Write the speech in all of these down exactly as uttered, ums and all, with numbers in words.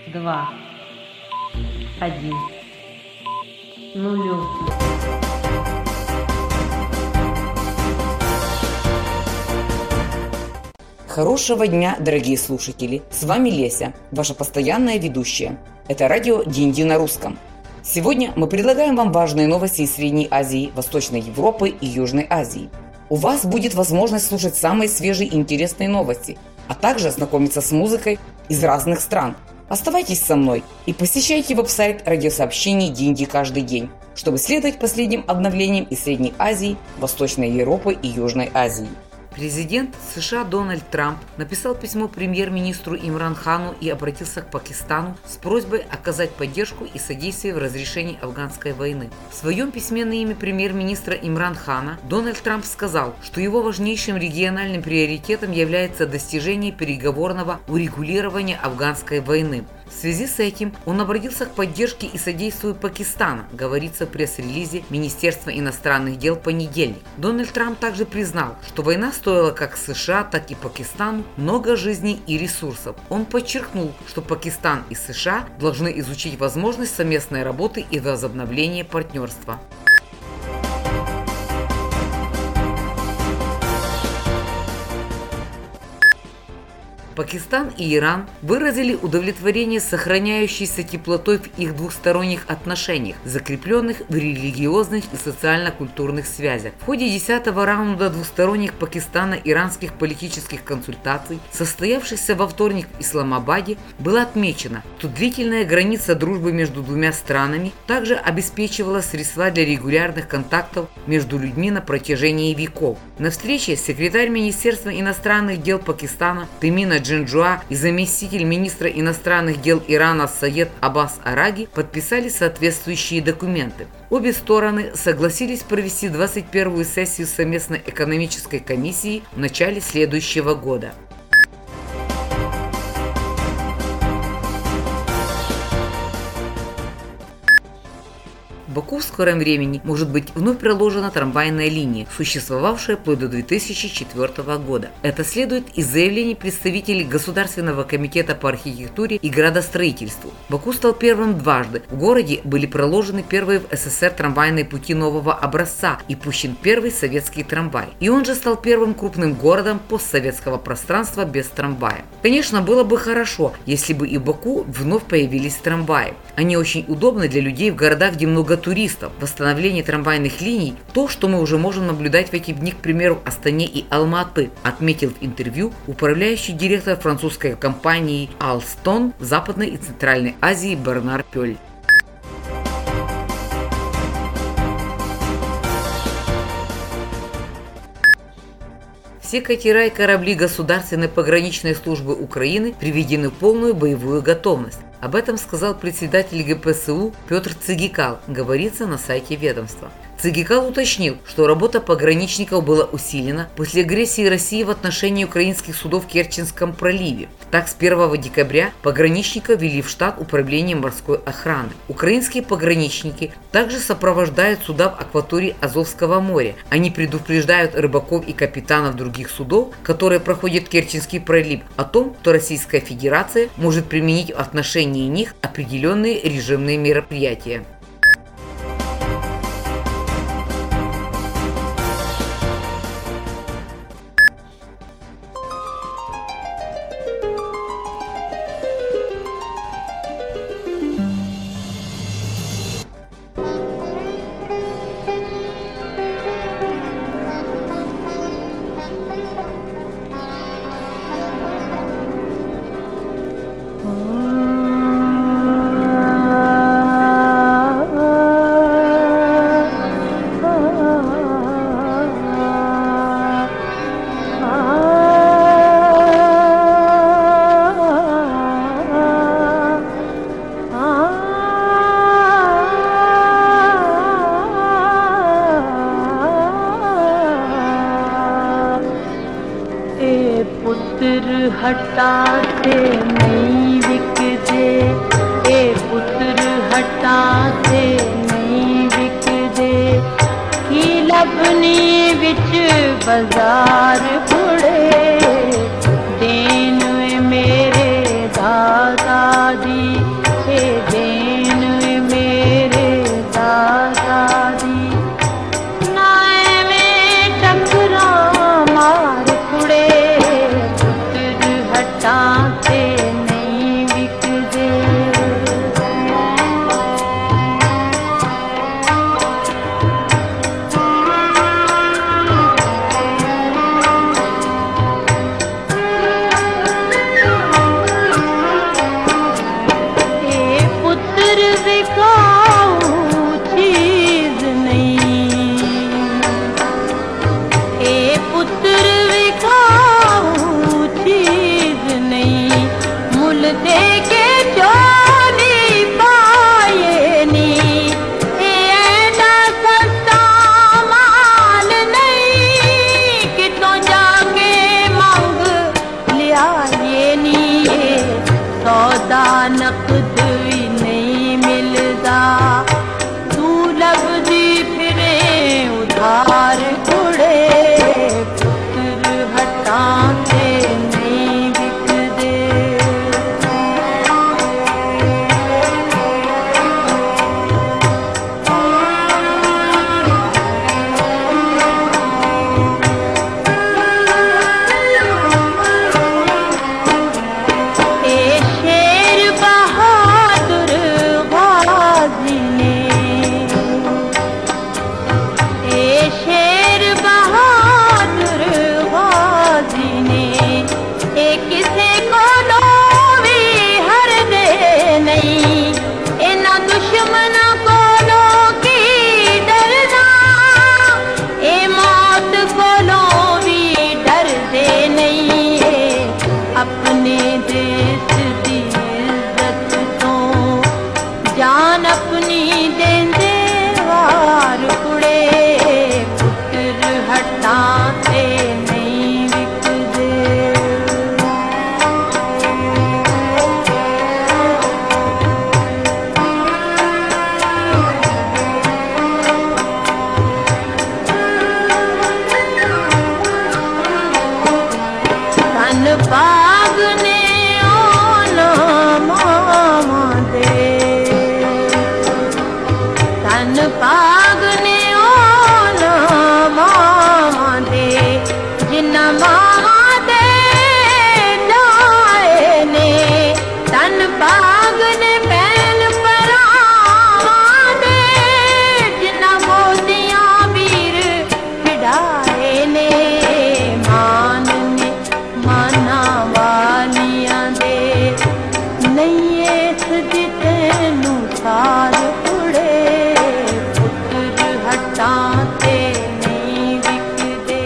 два, один, нулю. Хорошего дня, дорогие слушатели! С вами Леся, ваша постоянная ведущая. Это радио «Динди» на русском. Сегодня мы предлагаем вам важные новости из Средней Азии, Восточной Европы и Южной Азии. У вас будет возможность слушать самые свежие и интересные новости, а также ознакомиться с музыкой из разных стран. Оставайтесь со мной и посещайте веб-сайт радиосообщений «Динди» каждый день, чтобы следовать последним обновлениям из Средней Азии, Восточной Европы и Южной Азии. Президент США Дональд Трамп написал письмо премьер-министру Имран Хану и обратился к Пакистану с просьбой оказать поддержку и содействие в разрешении афганской войны. В своем письме на имя премьер-министра Имран Хана Дональд Трамп сказал, что его важнейшим региональным приоритетом является достижение переговорного урегулирования афганской войны. В связи с этим он обратился к поддержке и содействию Пакистана, говорится в пресс-релизе Министерства иностранных дел в понедельник. Дональд Трамп также признал, что война стоила как США, так и Пакистану много жизней и ресурсов. Он подчеркнул, что Пакистан и США должны изучить возможность совместной работы и возобновления партнерства. Пакистан и Иран выразили удовлетворение сохраняющейся теплотой в их двухсторонних отношениях, закрепленных в религиозных и социально-культурных связях. В ходе десятого раунда двусторонних пакистано-иранских политических консультаций, состоявшихся во вторник в Исламабаде, было отмечено, что длительная граница дружбы между двумя странами также обеспечивала средства для регулярных контактов между людьми на протяжении веков. На встрече секретарь Министерства иностранных дел Пакистана Темина Джинджуа и заместитель министра иностранных дел Ирана Саед Аббас Араги подписали соответствующие документы. Обе стороны согласились провести двадцать первую сессию совместной экономической комиссии в начале следующего года. В Баку в скором времени может быть вновь проложена трамвайная линия, существовавшая вплоть до две тысячи четвёртого года. Это следует из заявлений представителей Государственного комитета по архитектуре и градостроительству. Баку стал первым дважды. В городе были проложены первые в СССР трамвайные пути нового образца и пущен первый советский трамвай. И он же стал первым крупным городом постсоветского пространства без трамвая. Конечно, было бы хорошо, если бы и в Баку вновь появились трамваи. Они очень удобны для людей в городах, где много туристов. Восстановление трамвайных линий – то, что мы уже можем наблюдать в эти дни, к примеру, в Астане и Алма-Аты, отметил в интервью управляющий директор французской компании Alstom в Западной и Центральной Азии Бернар Пёль. Все катера и корабли Государственной пограничной службы Украины приведены в полную боевую готовность. Об этом сказал председатель ГПСУ Петр Цигикал, говорится на сайте ведомства. Цигикал уточнил, что работа пограничников была усилена после агрессии России в отношении украинских судов в Керченском проливе. Так, с первого декабря пограничников ввели в штат Управления морской охраны. Украинские пограничники также сопровождают суда в акватории Азовского моря. Они предупреждают рыбаков и капитанов других судов, которые проходят Керченский пролив, о том, что Российская Федерация может применить в отношении них определенные режимные мероприятия. हटाते नहीं विकदे ए पुत्र हटाते नहीं विकदे की लबनी विच बाजार बुड़े देन मेरे दादा दी हटां से नहीं बिकदे। अपने देश दी इज्जत तो जान अपनी देंदे वार कुड़े, पुत्र हटां ते नहीं विकदे। तन पागने पागने ओन मामा दे जिन्ना मामा दे जाए ने, तन पागने पैन परावा दे जिन्ना मोदियां वीर खिडाए ने, मान ने माना वालियां दे नहीं इस जिते नू सार ताते नहीं बिकदे।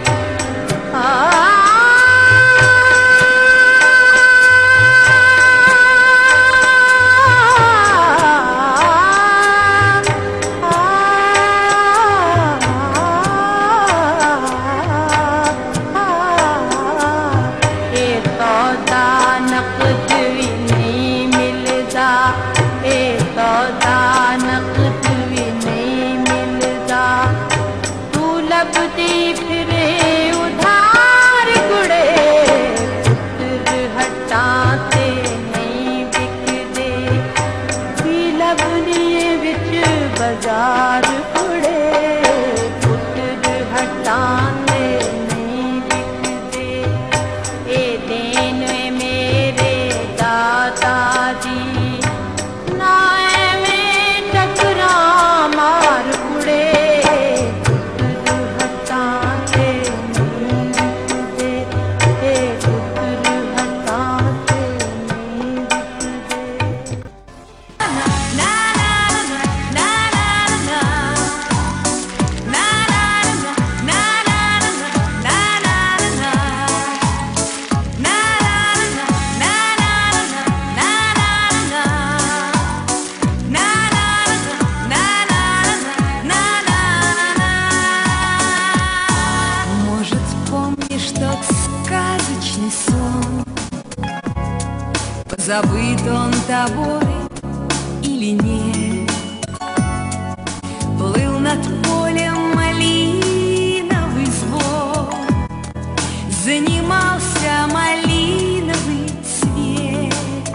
ए सौदा नकद भी नहीं मिलदा, ए सौदा नकद भी नहीं मिलदा, तू लभदी फिरे उधार कुड़े, पुत्र हटां ते नहीं बिकदे। भी लभदी विच बाजार कुड़े, पुत्र हटां ते नहीं बिकदे। ए देन मेरे दाता दी ना एवें टकरा मार कुड़े, पुत्र हटां ते नहीं बिकदे। ए पुत्र हटां ते नहीं बिकदे। Может, помнишь тот сказочный сон? Позабыт он тобой или нет? Плыл над полем малиновый звон, занимался малиновый цвет.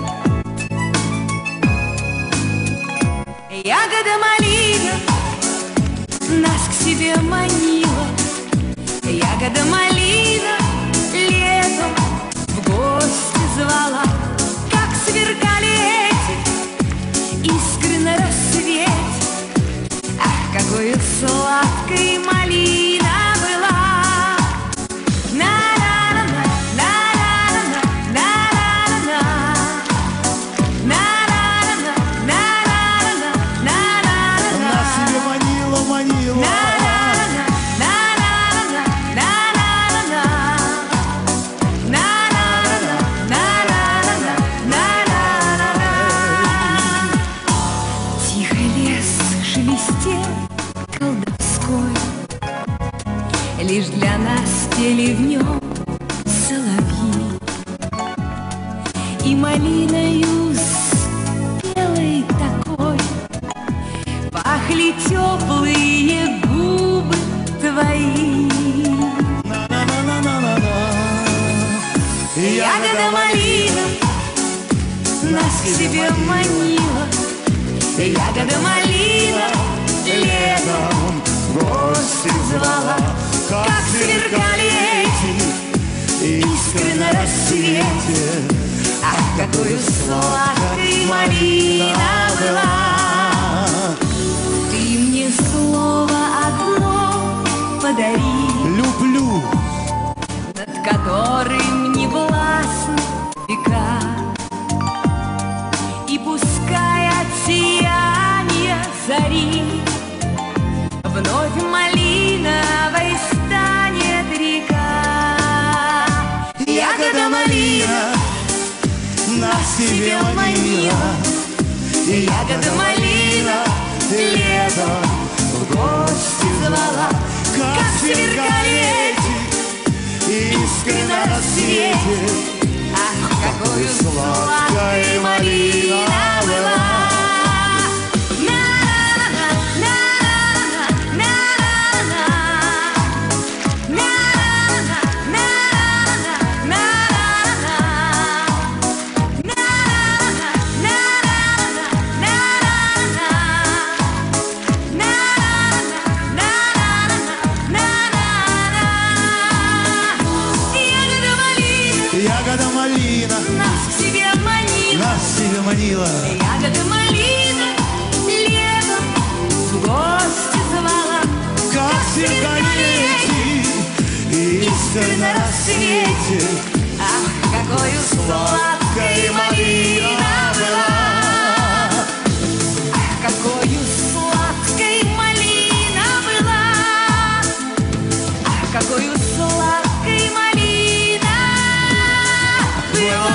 Ягода малина нас к себе манила, ягода малина летом в гости звала. Как сверкали эти искры на рассвете, ах, какой сладкой малина была. На-на-на-на, на-на-на-на, на-на-на-на, на-на-на-на, на-на-на-на, на-на-на-на. Она себе манила, манила. Лишь для нас пели в нем соловьи, и малиною спелой такой пахли теплые губы твои. На-на-на-на-на-на. ягода малина нас к себе манила. Ягода малина летом в гости звала, как сверкали эти искры на рассвете. Ах, какую сладкой малина была! Ты мне слово одно подари, люблю, над которым не властны века. И пускай от сияния зари вновь малиновой станет река. ягода малина нас себе манила, ягода малина летом в гости звала, как сверкали эти искры на рассвете. Ах, какую сладкой малина была! Ягода малина Нас к себе манила, нас себе манила, ягода малина летом в гости звала, как сверкали эти искры на рассвете. ах, какой сладкой малина была! Ах, какой сладкой малина была! Ах, какой сладкой малина была!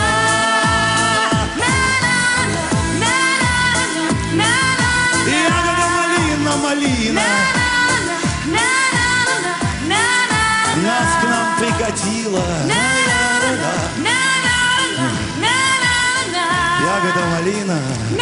Ягода малина, малина нас к нам прикатила. Ягода малина.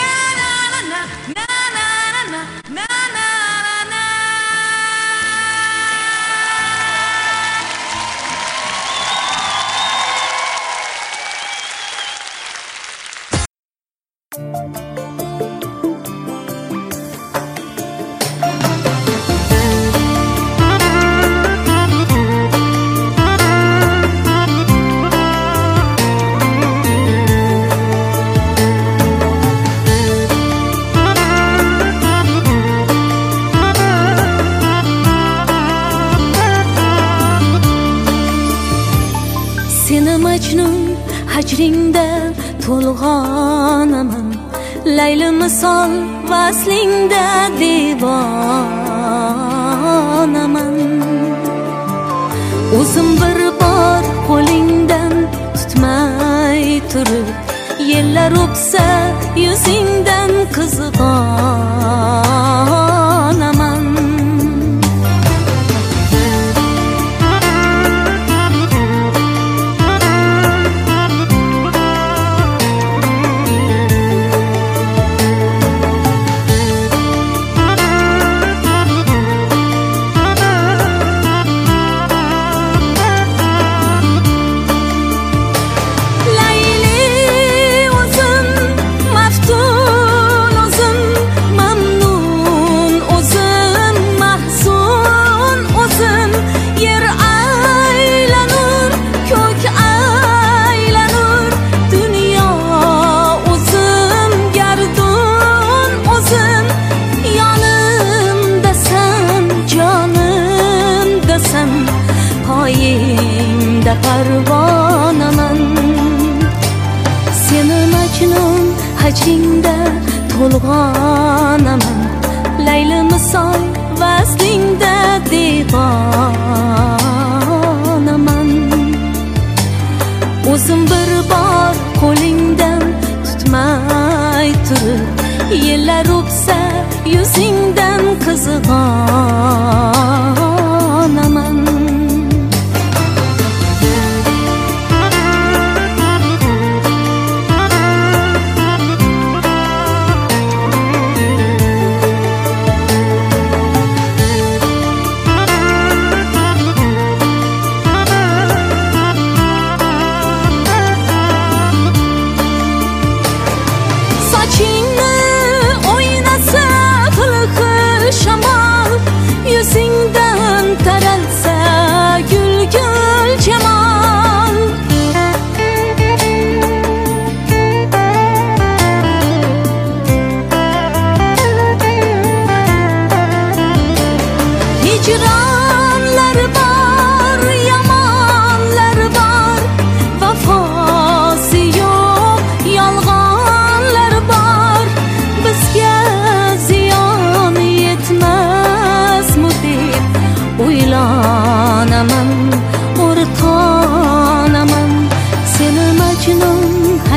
Seni Majnun hajringda to'lg'onaman, Layli misol vaslingda devonaman. O'zim bir bor qo'lingdan tutmay turib, yillar o'psa yuzingdan qizg'onaman. Parvonaman, seni Majnun hajringda to'lg'onaman, Layli misol vaslingda devonaman. O'zim bir bor qo'lingdan tutmay turib, yillar o'psa yuzingdan qizg'onaman.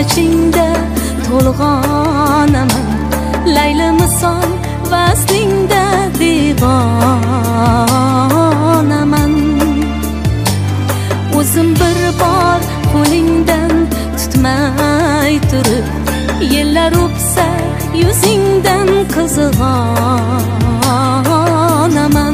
ichingda to'lg'onaman Layli misol vaslingda devonaman O'zim bir bor qo'lingdan tutmay turib Yillar o'psa yuzingdan qizg'onaman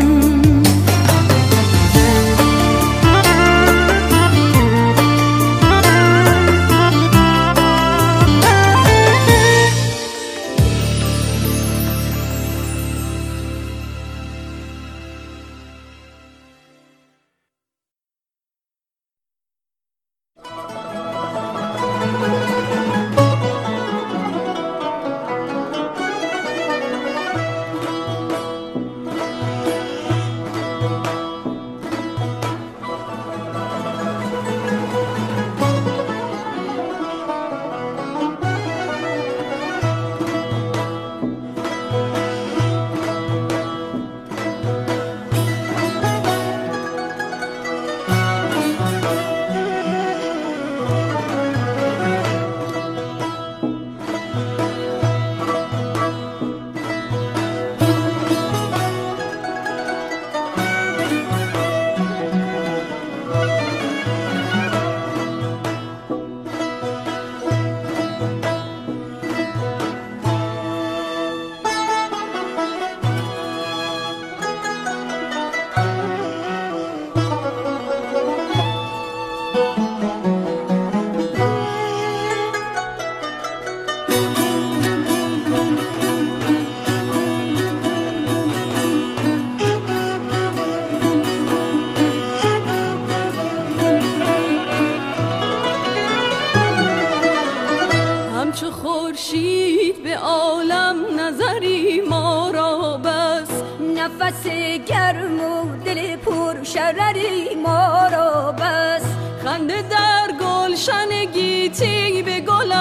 نفس گرم و دل پر شرری ما را بس خنده در گلشن گیتی به گل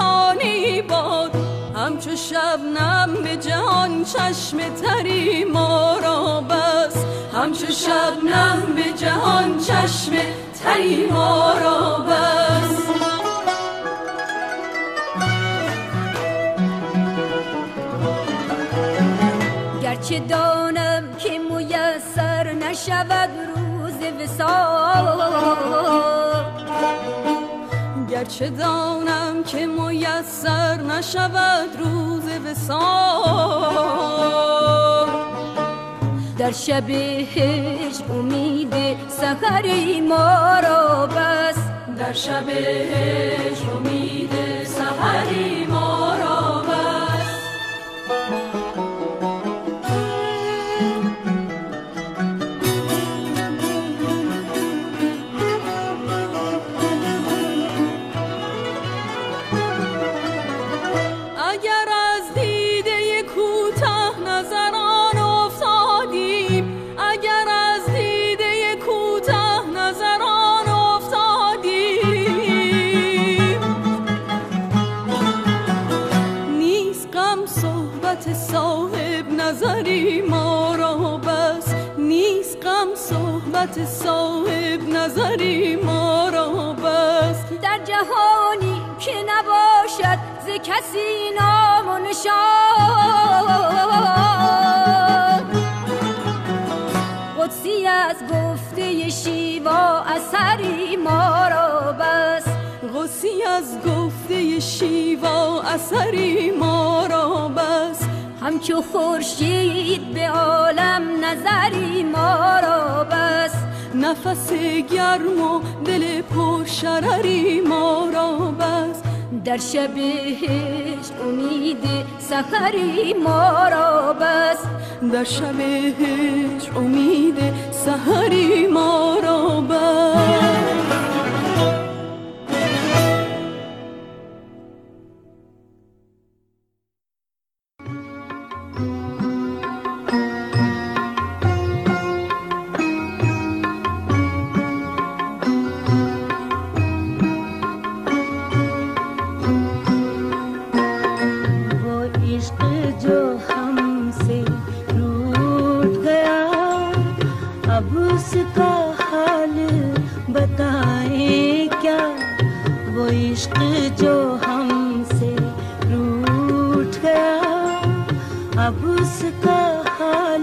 ارزانی باد همچو شبنم به جهان چشم تری ما را بس همچو شبنم به جهان چشم تری ما را بس گرچه دانم که میسر نشود روز وصال گرچه دانم که میسر نشود روز وصال در شب هجر امید سحری ما را بس در شب هجر امید سحری ما را بس صحبت صاحب نظری ما را بس در جهانی که نباشد ز کسی نام و نشان قدسی از گفته شیوا اثری ما را بس قدسی از گفته شیوا اثری ما را بس همچو خورشید به عالم نظری ما را بس نفس گرم و دل پر شرری ما را بس در شب هجر امید سحری ما را بس در شب هجر امید سحری ما را بس अब उसका हाल इश्क जो हमसे रूठ गया, अब उसका हाल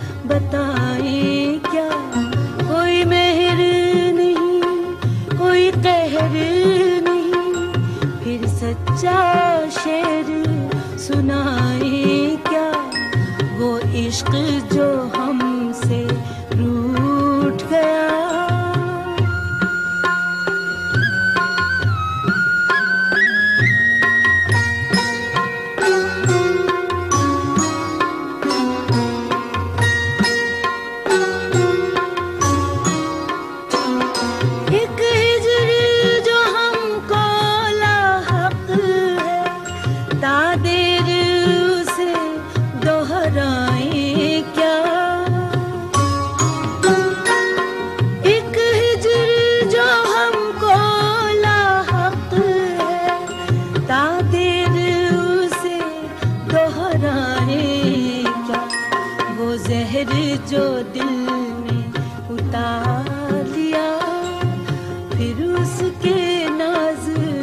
बताएं क्या। कोई मेहर नहीं, कोई कहर नहीं, फिर सच्चा शेर सुनाएं क्या। वो इश्क जो हमसे रूठ गया। जहर जो दिल में उतार दिया, फिर उसके नाज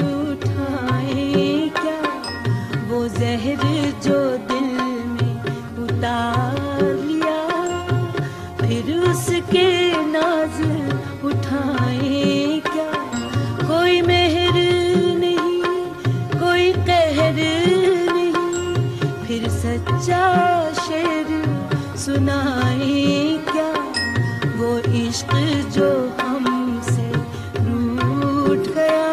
उठाएं क्या। वो जहर जो दिल में उतार लिया, फिर उसके नाज उठाएं क्या। कोई मेहर नहीं, कोई कहर नहीं, फिर सच्चा शेर सुनाएं क्या। वो इश्क जो हमसे रूठ गया।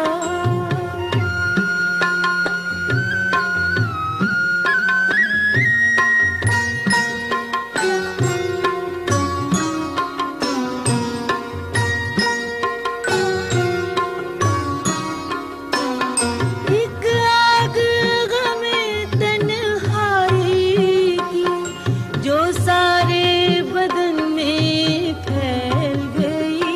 एक आग गमे तन्हाई की, जो सारे बदन में फैल गई।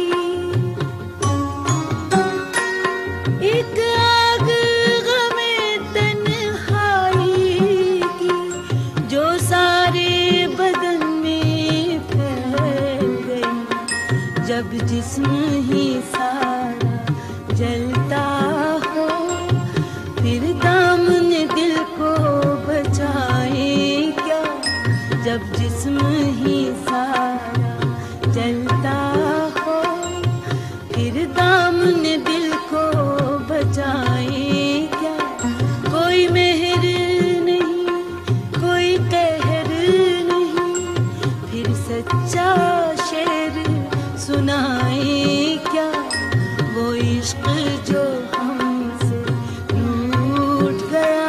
एक आग गमे तन्हाई की, जो सारे बदन में फैल गई। जब जिस्म ही सारा जलता हो, फिर दामन दिल को बचाएं क्या। जब जिस्म ही सारा जलता हो, फिर दामन दिल को बचाएं क्या। कोई मेहर नहीं, कोई कहर नहीं, फिर सच्चा शेर सुनाएं क्या। वो इश्क जो हमसे रूठ गया।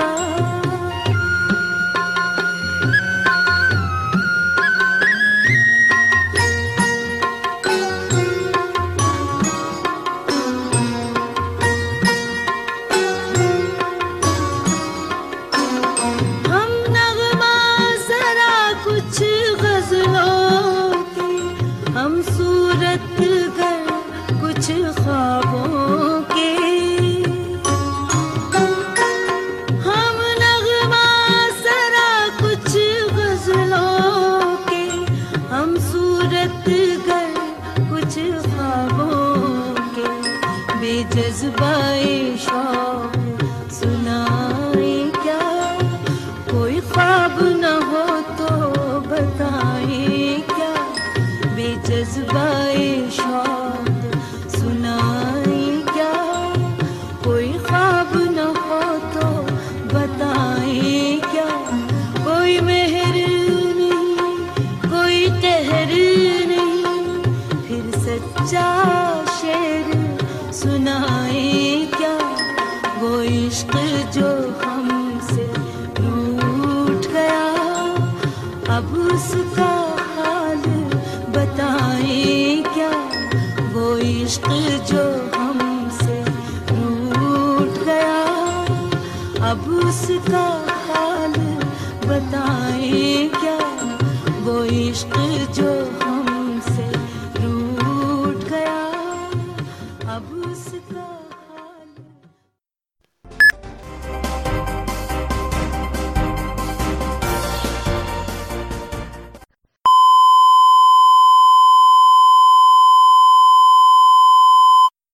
हम नगमा जरा कुछ गजलों की, हम सूरत गर कुछ ख्वाबों के। हम नगमा जरा कुछ गजलों के, हम सूरत गर कुछ ख्वाबों के। बेजज़्बाए शौक सुनाएं क्या। कोई ख्वाब न हो तो बताएं क्या। बेजज़्बाए शौक सुनाएं क्या। कोई ख्वाब न हो तो बताएं क्या। कोई मेहर नहीं, कोई कहर नहीं, फिर सच्चा शेर सुनाएं क्या। वो इश्क जो हमसे रूठ गया, अब उसका हाल बताएं क्या। वो इश्क जो हमसे रूठ गया, अब उसका हाल बताएं क्या। वो इश्क जो हमसे रूठ गया, अब उसका